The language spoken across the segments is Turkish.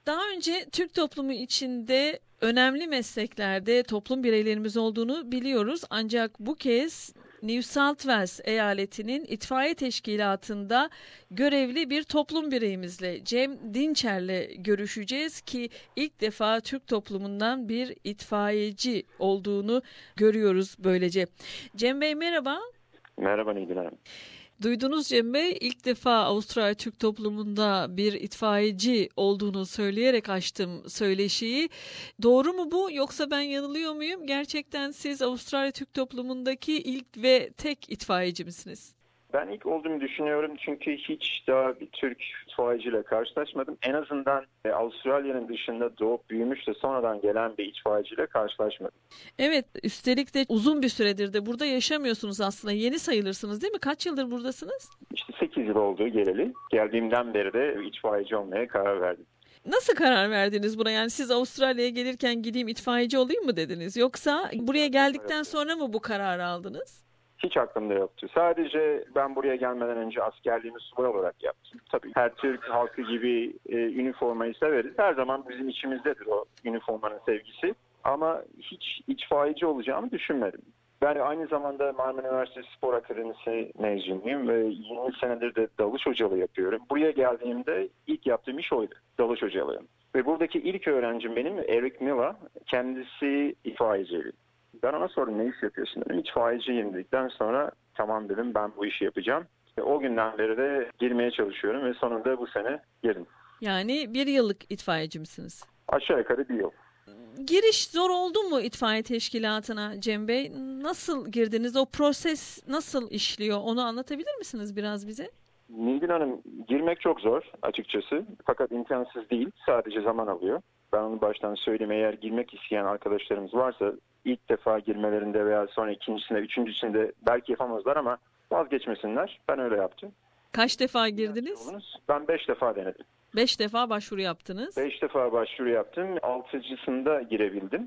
Daha önce Türk toplumu içinde önemli mesleklerde toplum bireylerimiz olduğunu biliyoruz. Ancak bu kez New South Wales eyaletinin itfaiye teşkilatında görevli bir toplum bireyimizle Cem Dinçer'le görüşeceğiz ki ilk defa Türk toplumundan bir itfaiyeci olduğunu görüyoruz böylece. Cem Bey merhaba. Merhaba Nilgün Hanım. Duydunuz Cem Bey, ilk defa Avustralya Türk toplumunda bir itfaiyeci olduğunu söyleyerek açtım söyleşiyi. Doğru mu bu yoksa ben yanılıyor muyum? Gerçekten siz Avustralya Türk toplumundaki ilk ve tek itfaiyeci misiniz? Ben ilk olduğumu düşünüyorum çünkü hiç daha bir Türk itfaiyeciyle karşılaşmadım. En azından Avustralya'nın dışında doğup büyümüş de sonradan gelen bir itfaiyeciyle karşılaşmadım. Evet, üstelik de uzun bir süredir de burada yaşamıyorsunuz aslında. Yeni sayılırsınız değil mi? Kaç yıldır buradasınız? İşte 8 yıl oldu geleli. Geldiğimden beri de itfaiyeci olmaya karar verdim. Nasıl karar verdiniz buna? Yani siz Avustralya'ya gelirken gideyim itfaiyeci olayım mı dediniz? Yoksa buraya geldikten sonra mı bu kararı aldınız? Hiç aklımda yoktu. Sadece ben buraya gelmeden önce askerliğimi subay olarak yaptım. Tabii her Türk halkı gibi üniformayı severiz. Her zaman bizim içimizdedir o üniformanın sevgisi. Ama hiç itfaiyeci olacağımı düşünmedim. Ben aynı zamanda Marmara Üniversitesi Spor Akademisi mezunuyum ve 20 senedir de dalış hocalığı yapıyorum. Buraya geldiğimde ilk yaptığım iş oydu, dalış hocalığı. Ve buradaki ilk öğrencim benim Eric Miller, kendisi itfaiyeciydi. Ben ona sordum ne iş yapıyorsun dedim. İtfaiyeciyim dedikten sonra tamam dedim ben bu işi yapacağım. O günden beri de girmeye çalışıyorum ve sonunda bu sene girdim. Yani bir yıllık itfaiyeci misiniz? Aşağı yukarı bir yıl. Giriş zor oldu mu itfaiye teşkilatına Cem Bey? Nasıl girdiniz? O proses nasıl işliyor? Onu anlatabilir misiniz biraz bize? Nilgün Hanım girmek çok zor açıkçası. Fakat imkansız değil. Sadece zaman alıyor. Ben onu baştan söyleyeyim. Eğer girmek isteyen arkadaşlarımız varsa ilk defa girmelerinde veya sonra ikincisinde, üçüncüsünde belki yapamazlar ama vazgeçmesinler. Ben öyle yaptım. Kaç defa girdiniz? Ben 5 defa denedim. 5 defa başvuru yaptınız. 5 defa başvuru yaptım. 6.sında girebildim.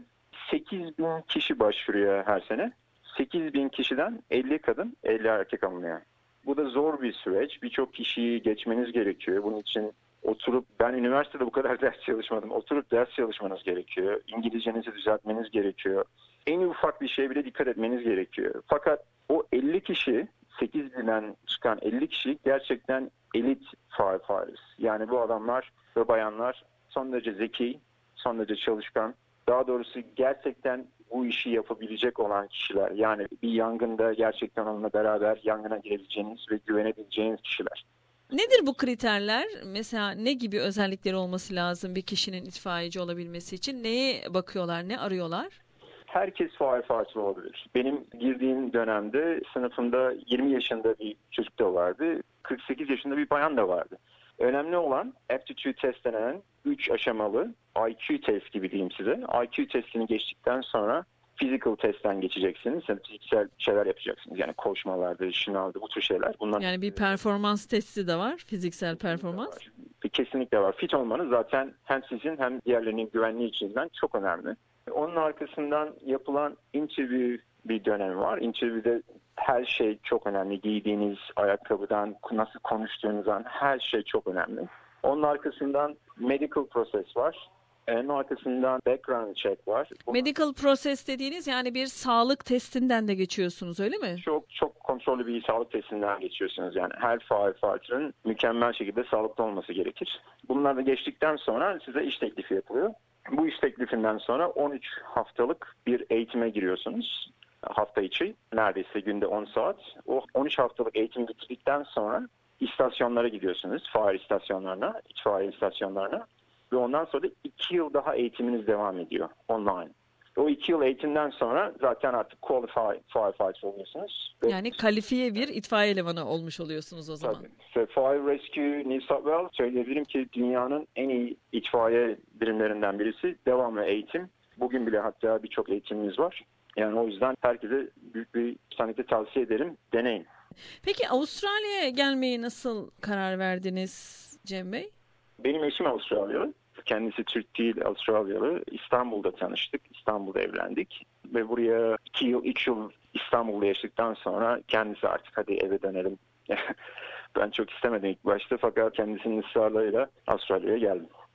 8.000 kişi başvuruyor her sene. 8.000 kişiden 50 kadın, 50 erkek alınıyor. Bu da zor bir süreç. Birçok kişiyi geçmeniz gerekiyor. Bunun için ben üniversitede bu kadar ders çalışmadım. Oturup ders çalışmanız gerekiyor. İngilizcenizi düzeltmeniz gerekiyor. En ufak bir şeye bile dikkat etmeniz gerekiyor. Fakat o 50 kişi, 8.000'den çıkan 50 kişi gerçekten elit firefighters. Yani bu adamlar ve bayanlar son derece zeki, son derece çalışkan. Daha doğrusu gerçekten bu işi yapabilecek olan kişiler. Yani bir yangında gerçekten onunla beraber yangına girebileceğiniz ve güvenebileceğiniz kişiler. Nedir bu kriterler? Mesela ne gibi özellikleri olması lazım bir kişinin itfaiyeci olabilmesi için? Neye bakıyorlar, ne arıyorlar? Herkes firefighter olabilir. Benim girdiğim dönemde sınıfımda 20 yaşında bir çocuk da vardı. 48 yaşında bir bayan da vardı. Önemli olan aptitude test denen 3 aşamalı IQ test gibi diyeyim size. IQ testini geçtikten sonra physical testten geçeceksiniz. Yani fiziksel şeyler yapacaksınız. Yani koşmalardı, şınavdı, bu tür şeyler. Yani bir performans testi de var, fiziksel performans. Kesinlikle var. Fit olmanız zaten hem sizin hem diğerlerinin güvenliği içinden çok önemli. Onun arkasından yapılan interview bir dönemi var. Interview'de her şey çok önemli. Giydiğiniz ayakkabıdan, nasıl konuştuğunuzdan her şey çok önemli. Onun arkasından medical process var. Onun arkasından background check var. Medical process dediğiniz yani bir sağlık testinden de geçiyorsunuz öyle mi? Çok kontrollü bir sağlık testinden geçiyorsunuz. Yani her firefighter'ın mükemmel şekilde sağlıklı olması gerekir. Bunlar da geçtikten sonra size iş teklifi yapılıyor. Bu iş teklifinden sonra 13 haftalık bir eğitime giriyorsunuz hafta içi. Neredeyse günde 10 saat. O 13 haftalık eğitim bitirdikten sonra istasyonlara gidiyorsunuz. Fire istasyonlarına, itfaiye istasyonlarına. Ve ondan sonra da 2 yıl daha eğitiminiz devam ediyor online. O 2 yıl eğitimden sonra zaten artık qualified firefighter oluyorsunuz. Yani kalifiye bir itfaiye elemanı olmuş oluyorsunuz o zaman. Tabii. Fire Rescue New South Wales söyleyebilirim ki dünyanın en iyi itfaiye birimlerinden birisi. Devamlı eğitim. Bugün bile hatta birçok eğitimimiz var. Yani o yüzden herkese büyük bir saniyede tavsiye ederim. Deneyin. Peki Avustralya'ya gelmeye nasıl karar verdiniz Cem Bey? Benim eşim Avustralyalı. Kendisi Türk değil, Avustralyalı. İstanbul'da tanıştık. İstanbul'da evlendik. Ve buraya 2 yıl, 3 yıl İstanbul'da yaşadıktan sonra kendisi artık hadi eve dönelim. Ben çok istemedim ilk başta fakat kendisinin ısrarlarıyla Avustralya'ya geldim.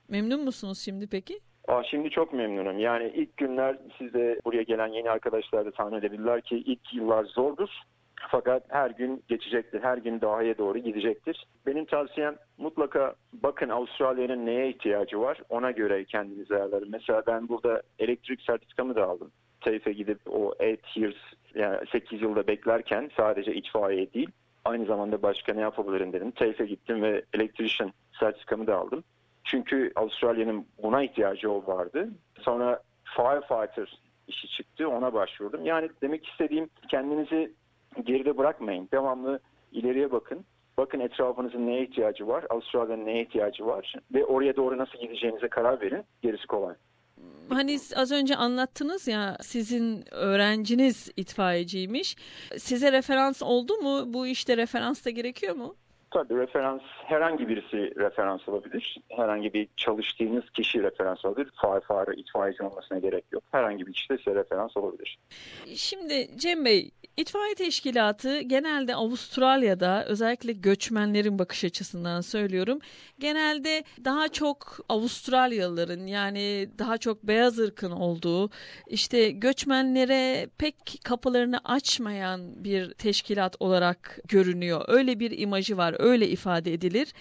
Memnun musunuz şimdi peki? Şimdi çok memnunum. Yani ilk günler, siz de buraya gelen yeni arkadaşlar da tahmin edebilirler ki ilk yıllar zordur. Fakat her gün geçecektir. Her gün daha iyi doğru gidecektir. Benim tavsiyem, mutlaka bakın Avustralya'nın neye ihtiyacı var. Ona göre kendinizi ayarlayın. Mesela ben burada elektrik sertifikamı da aldım. TAFE'e gidip o 8 years, yani 8 yılda beklerken sadece itfaiye değil, aynı zamanda başka ne yapabilirim dedim. TAFE'e gittim ve electrician sertifikamı da aldım. Çünkü Avustralya'nın buna ihtiyacı vardı. Sonra firefighter işi çıktı, ona başvurdum. Yani demek istediğim, kendinizi geride bırakmayın. Devamlı ileriye bakın. Bakın etrafınızın neye ihtiyacı var, Avustralya'nın neye ihtiyacı var ve oraya doğru nasıl gideceğinize karar verin. Gerisi kolay. Hani az önce anlattınız ya, sizin öğrenciniz itfaiyeciymiş. Size referans oldu mu? Bu işte referans da gerekiyor mu? Tabii referans, herhangi birisi referans olabilir. Herhangi bir çalıştığınız kişi referans olabilir. Firefighter, itfaiyeci olmasına gerek yok. Herhangi bir kişi de size referans olabilir. Şimdi Cem Bey, itfaiye teşkilatı genelde Avustralya'da, özellikle göçmenlerin bakış açısından söylüyorum, genelde daha çok Avustralyalıların, yani daha çok beyaz ırkın olduğu, işte göçmenlere pek kapılarını açmayan bir teşkilat olarak görünüyor. Öyle bir imajı var, öyle ifade edilir.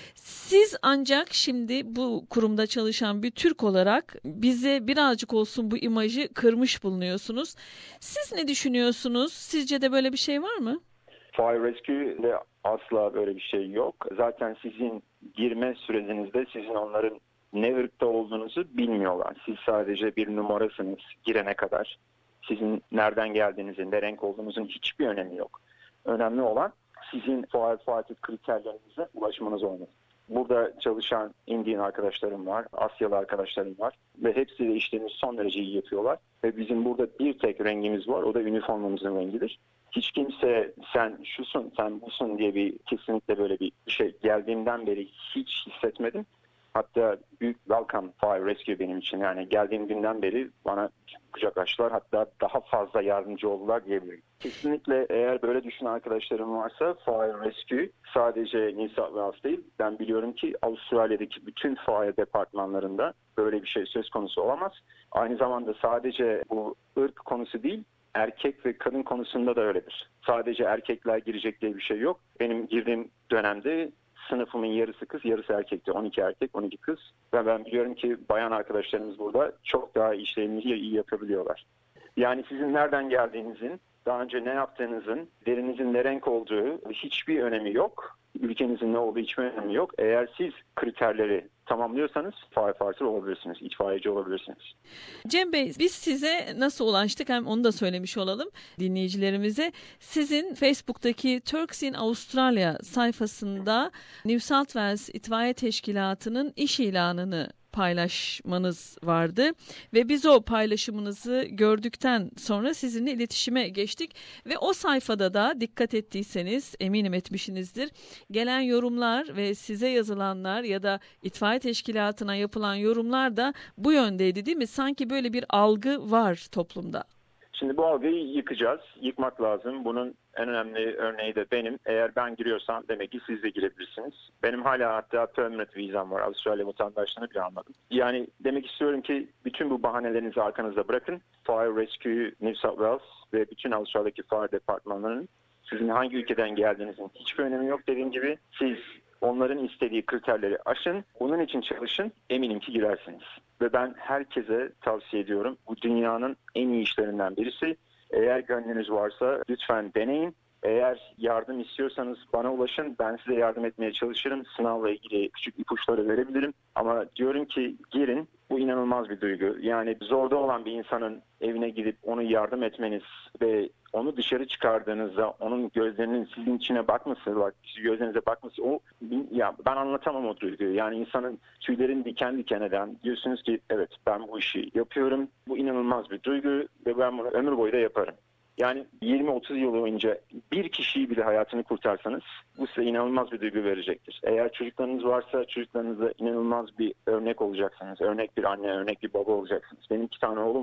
Siz ancak şimdi bu kurumda çalışan bir Türk olarak bize birazcık olsun bu imajı kırmış bulunuyorsunuz. Siz ne düşünüyorsunuz? Sizce de böyle bir şey var mı? Fire Rescue'de asla böyle bir şey yok. Zaten sizin girme sürecinizde sizin onların ne ırkta olduğunuzu bilmiyorlar. Siz sadece bir numarasınız girene kadar. Sizin nereden geldiğinizin, ne renk olduğunuzun hiçbir önemi yok. Önemli olan sizin firefighter kriterlerinize ulaşmanız olmalı. Burada çalışan Indian arkadaşlarım var, Asyalı arkadaşlarım var ve hepsiyle işlerimizi son derece iyi yapıyorlar. Ve bizim burada bir tek rengimiz var, o da üniformamızın rengidir. Hiç kimse sen şusun, sen busun diye kesinlikle böyle bir şey geldiğimden beri hiç hissetmedim. Hatta büyük welcome Fire Rescue benim için. Yani geldiğim günden beri bana kucak açtılar. Hatta daha fazla yardımcı oldular diyebilirim. Kesinlikle eğer böyle düşünen arkadaşlarım varsa, Fire Rescue sadece New South Wales değil. Ben biliyorum ki Avustralya'daki bütün fire departmanlarında böyle bir şey söz konusu olamaz. Aynı zamanda sadece bu ırk konusu değil, erkek ve kadın konusunda da öyledir. Sadece erkekler girecek diye bir şey yok. Benim girdiğim dönemde sınıfımın yarısı kız, yarısı erkekti. 12 erkek, 12 kız. Ve ben biliyorum ki bayan arkadaşlarımız burada çok daha işlerini iyi yapabiliyorlar. Yani sizin nereden geldiğinizin, daha önce ne yaptığınızın, derinizin ne renk olduğu hiçbir önemi yok. Ülkenizin ne olduğu hiçbir önemi yok. Eğer siz kriterleri tamamlıyorsanız firefighter olabilirsiniz, itfaiyeci olabilirsiniz. Cem Bey, biz size nasıl ulaştık, hem onu da söylemiş olalım dinleyicilerimize. Sizin Facebook'taki Turks in Australia sayfasında New South Wales İtfaiye Teşkilatı'nın iş ilanını paylaşmanız vardı ve biz o paylaşımınızı gördükten sonra sizinle iletişime geçtik ve o sayfada da dikkat ettiyseniz, eminim etmişsinizdir, gelen yorumlar ve size yazılanlar ya da itfaiye teşkilatına yapılan yorumlar da bu yöndeydi, değil mi? Sanki böyle bir algı var toplumda. Şimdi bu algıyı yıkacağız. Yıkmak lazım. Bunun en önemli örneği de benim. Eğer ben giriyorsam demek ki siz de girebilirsiniz. Benim hala hatta permanent vizam var. Avustralya vatandaşlığını bile almadım. Yani demek istiyorum ki bütün bu bahanelerinizi arkanızda bırakın. Fire Rescue New South Wales ve bütün Avustralya'daki fire departmanlarının sizin hangi ülkeden geldiğinizin hiçbir önemi yok. Dediğim gibi siz onların istediği kriterleri aşın. Bunun için çalışın. Eminim ki girersiniz. Ve ben herkese tavsiye ediyorum. Bu dünyanın en iyi işlerinden birisi. Eğer gönlünüz varsa lütfen deneyin. Eğer yardım istiyorsanız bana ulaşın. Ben size yardım etmeye çalışırım. Sınavla ilgili küçük ipuçları verebilirim. Ama diyorum ki girin. Bu inanılmaz bir duygu. Yani zorda olan bir insanın evine gidip onu yardım etmeniz ve onu dışarı çıkardığınızda onun gözlerinin sizin içine bakması, gözlerinize bakması, ya ben anlatamam o duyguyu. Yani insanın tüylerini diken diken eden, diyorsunuz ki evet ben bu işi yapıyorum. Bu inanılmaz bir duygu ve ben bunu ömür boyu da yaparım. Yani 20-30 yıl boyunca bir kişiyi bile hayatını kurtarsanız bu size inanılmaz bir duygu verecektir. Eğer çocuklarınız varsa çocuklarınıza inanılmaz bir örnek olacaksınız. Örnek bir anne, örnek bir baba olacaksınız. Benim 2 tane oğlum var.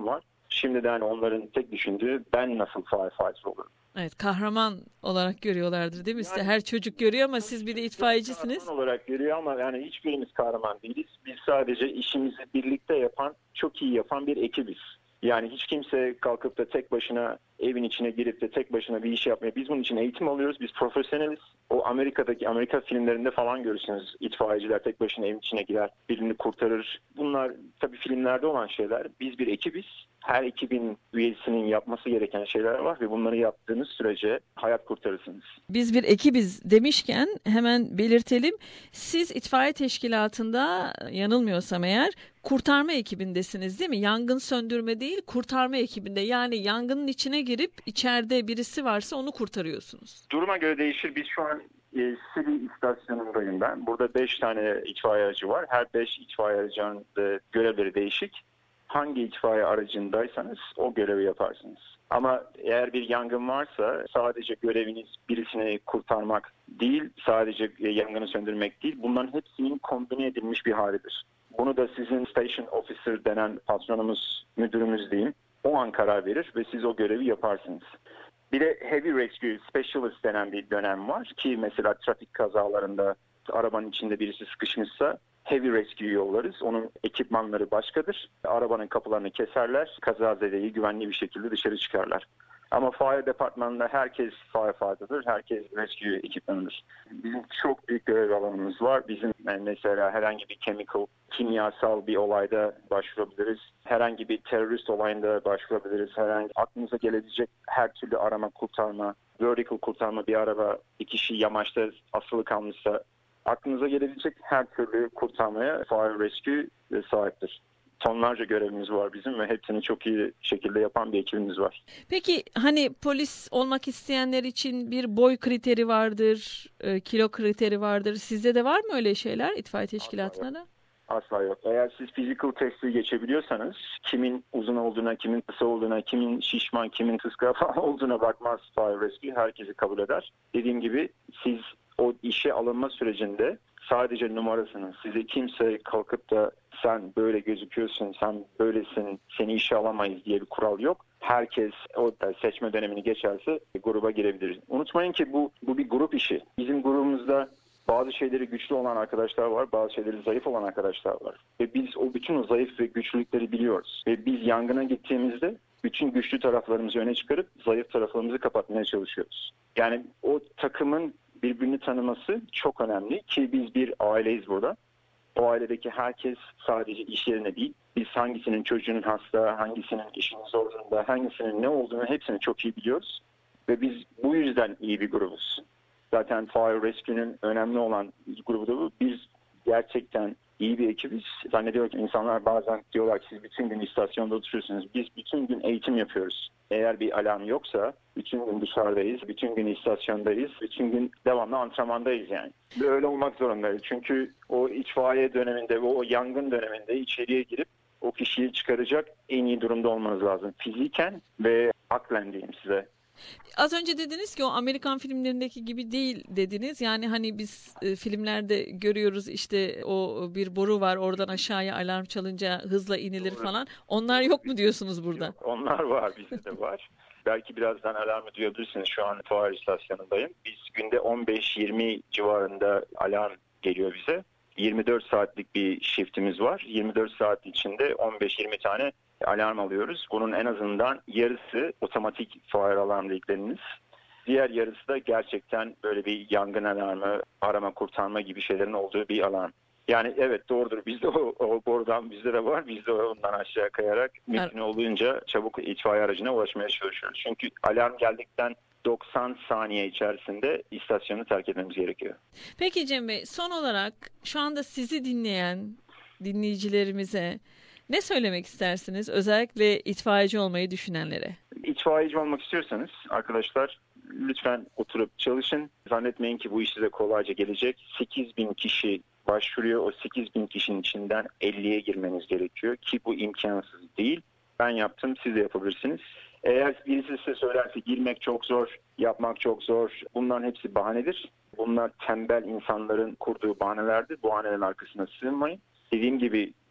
Şimdiden onların tek düşündüğü ben nasıl firefighter olurum. Evet, kahraman olarak görüyorlardır değil mi? Yani, Her çocuk görüyor ama siz bir de itfaiyecisiniz. kahraman olarak görüyor ama yani hiçbirimiz kahraman değiliz. Biz sadece işimizi birlikte yapan, çok iyi yapan bir ekibiz. Yani hiç kimse kalkıp da tek başına evin içine girip de tek başına bir iş yapmıyor. Biz bunun için eğitim alıyoruz. Biz profesyoneliz. O Amerika filmlerinde falan görürsünüz. İtfaiyeciler tek başına evin içine girer, birini kurtarır. Bunlar tabii filmlerde olan şeyler. Biz bir ekibiz. Her ekibin üyesinin yapması gereken şeyler var ve bunları yaptığınız sürece hayat kurtarırsınız. Biz bir ekibiz demişken hemen belirtelim. Siz itfaiye teşkilatında, yanılmıyorsam eğer, kurtarma ekibindesiniz değil mi? Yangın söndürme değil, kurtarma ekibinde. Yani yangının içine girip içeride birisi varsa onu kurtarıyorsunuz. Duruma göre değişir. Biz şu an Sili istasyonundayım ben. Burada 5 tane itfaiye aracı var. Her 5 itfaiye aracının görevleri değişik. Hangi itfaiye aracındaysanız o görevi yaparsınız. Ama eğer bir yangın varsa sadece göreviniz birisini kurtarmak değil, sadece yangını söndürmek değil, bunların hepsinin kombine edilmiş bir halidir. Bunu da sizin station officer denen patronumuz, müdürümüz diyeyim, o an karar verir ve siz o görevi yaparsınız. Bir de heavy rescue specialist denen bir dönem var ki mesela trafik kazalarında arabanın içinde birisi sıkışmışsa heavy rescue yollarız. Onun ekipmanları başkadır. Arabanın kapılarını keserler. Kazazedeyi güvenli bir şekilde dışarı çıkarlar. Ama fire departmanında herkes firefighter'dır. Herkes rescue ekipmanıdır. Bizim çok büyük görev alanımız var. Bizim mesela herhangi bir kimyasal bir olayda başvurabiliriz. Herhangi bir terörist olayında başvurabiliriz. Aklınıza gelebilecek her türlü arama, kurtarma, vertical kurtarma, bir araba bir kişi yamaçta asılı kalmışsa aklınıza gelebilecek her türlü kurtarmaya fire rescue sahiptir. Tonlarca görevimiz var bizim ve hepsini çok iyi şekilde yapan bir ekibimiz var. Peki hani polis olmak isteyenler için bir boy kriteri vardır, kilo kriteri vardır. Sizde de var mı öyle şeyler itfaiye teşkilatına da? Asla yok. Eğer siz physical testi geçebiliyorsanız kimin uzun olduğuna, kimin kısa olduğuna, kimin şişman, kimin kıskafa olduğuna bakmaz fire rescue. Herkesi kabul eder. Dediğim gibi siz o işe alınma sürecinde sadece numarasınız. Size kimse kalkıp da sen böyle gözüküyorsun, sen böylesin, seni işe alamayız diye bir kural yok. Herkes o seçme dönemini geçerse gruba girebilir. Unutmayın ki bu bir grup işi. Bizim grubumuzda bazı şeyleri güçlü olan arkadaşlar var, bazı şeyleri zayıf olan arkadaşlar var. Ve biz bütün o zayıf ve güçlülükleri biliyoruz. Ve biz yangına gittiğimizde bütün güçlü taraflarımızı öne çıkarıp zayıf taraflarımızı kapatmaya çalışıyoruz. Yani o takımın birbirini tanıması çok önemli ki biz bir aileyiz burada. O ailedeki herkes sadece iş yerine değil, biz hangisinin çocuğunun hasta, hangisinin işinin zor durumda, hangisinin ne olduğunu hepsini çok iyi biliyoruz. Ve biz bu yüzden iyi bir grubuz. Zaten Fire Rescue'nin önemli olan grubu da bu. Biz gerçekten iyi bir ekibiz. Zannediyorum ki insanlar bazen diyorlar ki siz bütün gün istasyonda oturuyorsunuz. Biz bütün gün eğitim yapıyoruz. Eğer bir alarm yoksa bütün gün dışarıdayız, bütün gün istasyondayız, bütün gün devamlı antrenmandayız yani. Böyle olmak zorundayız. Çünkü o itfaiye döneminde, o yangın döneminde içeriye girip o kişiyi çıkaracak en iyi durumda olmanız lazım. Fiziken ve aklen diyeyim size. Az önce dediniz ki o Amerikan filmlerindeki gibi değil dediniz. Yani hani biz filmlerde görüyoruz işte o bir boru var, oradan aşağıya alarm çalınca hızla inilir falan. Onlar yok mu diyorsunuz burada? Yok, onlar var, bizde de var. Belki birazdan alarmı duyabilirsiniz. Şu an fuar istasyonundayım. Biz günde 15-20 civarında alarm geliyor bize. 24 saatlik bir shiftimiz var. 24 saat içinde 15-20 tane alarm alıyoruz. Bunun en azından yarısı otomatik fire alarm dediklerimiz. Diğer yarısı da gerçekten böyle bir yangın alarmı, arama kurtarma gibi şeylerin olduğu bir alarm. Yani evet doğrudur. Bizde o borudan bizde de var. Biz de ondan aşağı kayarak mümkün olduğunca çabuk itfaiye aracına ulaşmaya çalışıyoruz. Çünkü alarm geldikten 90 saniye içerisinde istasyonu terk etmemiz gerekiyor. Peki Cem Bey, son olarak şu anda sizi dinleyen dinleyicilerimize ne söylemek istersiniz? Özellikle itfaiyeci olmayı düşünenlere. İtfaiyeci olmak istiyorsanız arkadaşlar lütfen oturup çalışın. Zannetmeyin ki bu iş size kolayca gelecek. 8.000 kişi başvuruyor. O 8.000 kişinin içinden 50'ye girmeniz gerekiyor ki bu imkansız değil. Ben yaptım, siz de yapabilirsiniz. Eğer birisi size söylerse girmek çok zor, yapmak çok zor, bunların hepsi bahanedir. Bunlar tembel insanların kurduğu bahanelerdir. Bu bahanelerin arkasına sığınmayın. Dediğim gibi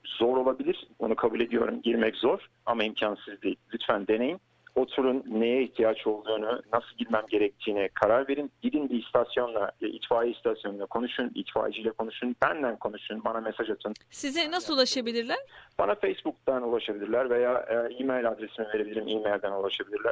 zor olabilir. Onu kabul ediyorum. Girmek zor ama imkansız değil. Lütfen deneyin. Oturun, neye ihtiyaç olduğunu, nasıl girmem gerektiğine karar verin. Gidin bir istasyonla, itfaiye istasyonuna konuşun, itfaiyeciyle konuşun, benden konuşun, bana mesaj atın. Size nasıl ulaşabilirler? Bana Facebook'tan ulaşabilirler veya e-mail adresimi verebilirim, e-mailden ulaşabilirler.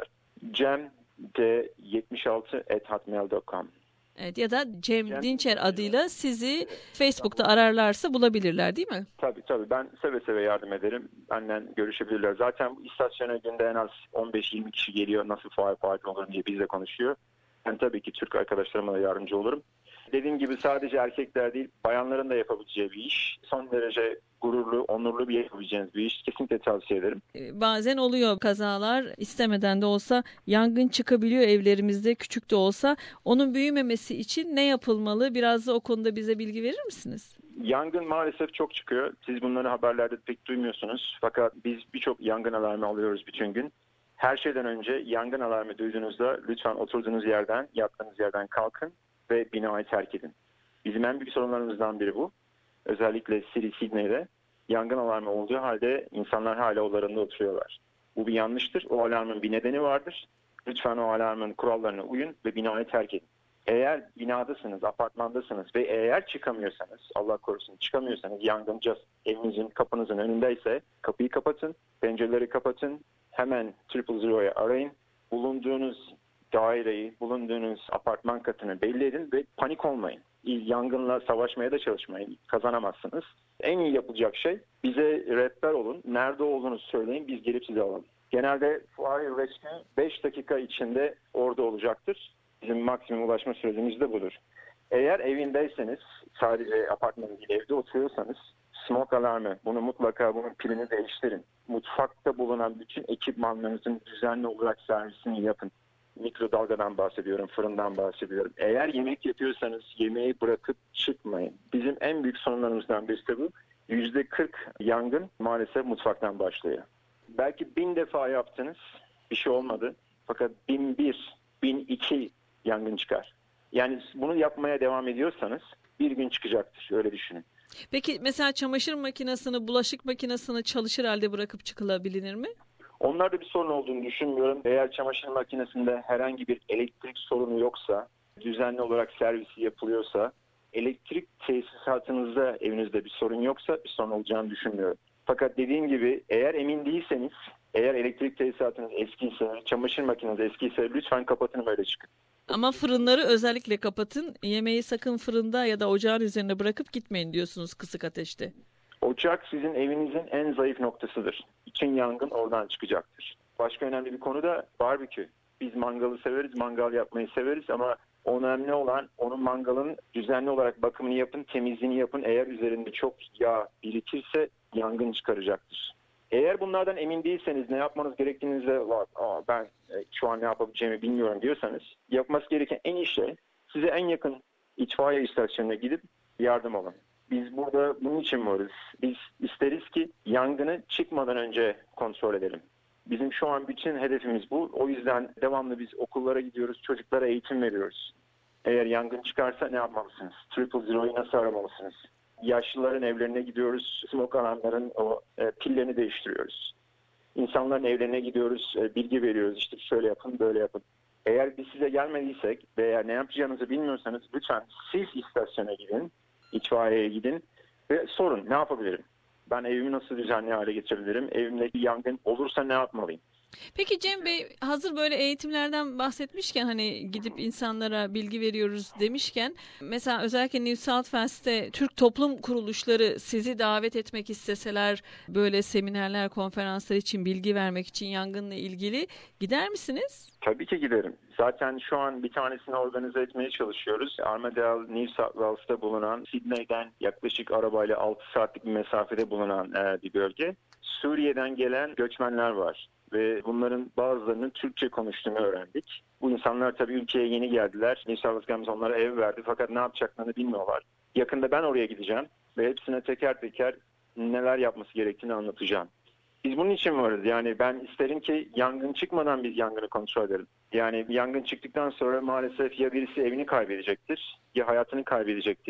cemd76@hotmail.com. Evet, ya da Cem Dinçer adıyla sizi Facebook'ta ararlarsa bulabilirler, değil mi? Tabii. Ben seve seve yardım ederim. Benden görüşebilirler. Zaten bu istasyona günde en az 15-20 kişi geliyor. Nasıl faydalı olur diye bizle konuşuyor. Ben tabii ki Türk arkadaşlarıma da yardımcı olurum. Dediğim gibi sadece erkekler değil, bayanların da yapabileceği bir iş. Son derece gururlu, onurlu bir yapabileceğiniz bir iş. Kesinlikle tavsiye ederim. Bazen oluyor kazalar, istemeden de olsa yangın çıkabiliyor evlerimizde, küçük de olsa. Onun büyümemesi için ne yapılmalı? Biraz da o konuda bize bilgi verir misiniz? Yangın maalesef çok çıkıyor. Siz bunları haberlerde pek duymuyorsunuz. Fakat biz birçok yangın alarmı alıyoruz bütün gün. Her şeyden önce yangın alarmı duyduğunuzda lütfen oturduğunuz yerden, yattığınız yerden kalkın ve binayı terk edin. Bizim en büyük sorunlarımızdan biri bu. Özellikle Sydney'de yangın alarmı olduğu halde insanlar hala odalarında oturuyorlar. Bu bir yanlıştır. O alarmın bir nedeni vardır. Lütfen o alarmın kurallarına uyun ve binayı terk edin. Eğer binadasınız, apartmandasınız ve eğer çıkamıyorsanız, Allah korusun çıkamıyorsanız, yangın evinizin, kapınızın önündeyse kapıyı kapatın, pencereleri kapatın, hemen 000'yu arayın, bulunduğunuz daireyi, bulunduğunuz apartman katını belli edin ve panik olmayın. Yangınla savaşmaya da çalışmayın, kazanamazsınız. En iyi yapılacak şey bize rehber olun, nerede olduğunu söyleyin, biz gelip sizi alalım. Genelde Fire Rescue 5 dakika içinde orada olacaktır. Bizim maksimum ulaşma sürecimiz de budur. Eğer evindeyseniz, sadece apartmanın değil evde oturuyorsanız, smoke alarmı, bunun pilini değiştirin. Mutfakta bulunan bütün ekipmanlarınızın düzenli olarak servisini yapın. Mikrodalgadan bahsediyorum, fırından bahsediyorum. Eğer yemek yapıyorsanız yemeği bırakıp çıkmayın. Bizim en büyük sorunlarımızdan birisi de bu. %40 yangın maalesef mutfaktan başlıyor. Belki 1000 defa yaptınız, bir şey olmadı. Fakat 1001, 1002 yangın çıkar. Yani bunu yapmaya devam ediyorsanız bir gün çıkacaktır. Öyle düşünün. Peki mesela çamaşır makinesini, bulaşık makinesini çalışır halde bırakıp çıkılabilir mi? Onlarda bir sorun olduğunu düşünmüyorum. Eğer çamaşır makinesinde herhangi bir elektrik sorunu yoksa, düzenli olarak servisi yapılıyorsa, elektrik tesisatınızda evinizde bir sorun yoksa bir sorun olacağını düşünmüyorum. Fakat dediğim gibi eğer emin değilseniz, eğer elektrik tesisatınız eskiyse, çamaşır makineniz eskiyse lütfen kapatın böyle çıkın. Ama fırınları özellikle kapatın. Yemeği sakın fırında ya da ocağın üzerine bırakıp gitmeyin diyorsunuz kısık ateşte. Ocak sizin evinizin en zayıf noktasıdır. Bütün yangın oradan çıkacaktır. Başka önemli bir konu da barbekü. Biz mangalı severiz, mangal yapmayı severiz ama önemli olan onun mangalın düzenli olarak bakımını yapın, temizliğini yapın. Eğer üzerinde çok yağ birikirse yangın çıkaracaktır. Eğer bunlardan emin değilseniz ne yapmanız gerektiğinizde ben şu an ne yapabileceğimi bilmiyorum diyorsanız yapması gereken en iyi şey size en yakın itfaiye istasyonuna gidip yardım alın. Biz burada bunun için varız. Biz isteriz ki yangını çıkmadan önce kontrol edelim. Bizim şu an bütün hedefimiz bu. O yüzden devamlı biz okullara gidiyoruz, çocuklara eğitim veriyoruz. Eğer yangın çıkarsa ne yapmalısınız? 000'yu nasıl aramalısınız? Yaşlıların evlerine gidiyoruz, smoke alarmların pillerini değiştiriyoruz. İnsanların evlerine gidiyoruz, bilgi veriyoruz. İşte şöyle yapın, böyle yapın. Eğer biz size gelmediysek veya ne yapacağınızı bilmiyorsanız lütfen siz istasyona gidin, itfaiyeye gidin ve sorun ne yapabilirim? Ben evimi nasıl düzenli hale getirebilirim? Evimde bir yangın olursa ne yapmalıyım? Peki Cem Bey, hazır böyle eğitimlerden bahsetmişken, hani gidip insanlara bilgi veriyoruz demişken, mesela özellikle New South Wales'te Türk toplum kuruluşları sizi davet etmek isteseler, böyle seminerler, konferanslar için bilgi vermek için yangınla ilgili gider misiniz? Tabii ki giderim. Zaten şu an bir tanesini organize etmeye çalışıyoruz. Armadale, New South Wales'ta bulunan, Sydney'den yaklaşık arabayla 6 saatlik bir mesafede bulunan bir bölge. Suriye'den gelen göçmenler var. Ve bunların bazılarının Türkçe konuştuğunu öğrendik. Bu insanlar tabii ülkeye yeni geldiler. New South Wales onlara ev verdi fakat ne yapacaklarını bilmiyorlar. Yakında ben oraya gideceğim ve hepsine teker teker neler yapması gerektiğini anlatacağım. Biz bunun için varız. Yani ben isterim ki yangın çıkmadan biz yangını kontrol edelim. Yani yangın çıktıktan sonra maalesef ya birisi evini kaybedecektir ya hayatını kaybedecektir.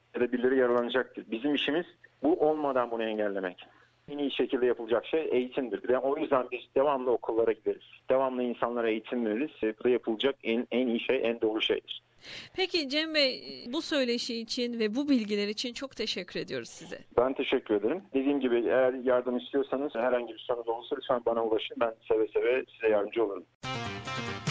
ya da birileri yaralanacaktır. Bizim işimiz bu olmadan bunu engellemek. En iyi şekilde yapılacak şey eğitimdir. Ve o yüzden biz devamlı okullara gideriz. Devamlı insanlara eğitim veririz. Bu da yapılacak en iyi şey, en doğru şeydir. Peki Cem Bey, bu söyleşi için ve bu bilgiler için çok teşekkür ediyoruz size. Ben teşekkür ederim. Dediğim gibi eğer yardım istiyorsanız, herhangi bir sorunuz olursa lütfen bana ulaşın. Ben seve seve size yardımcı olurum.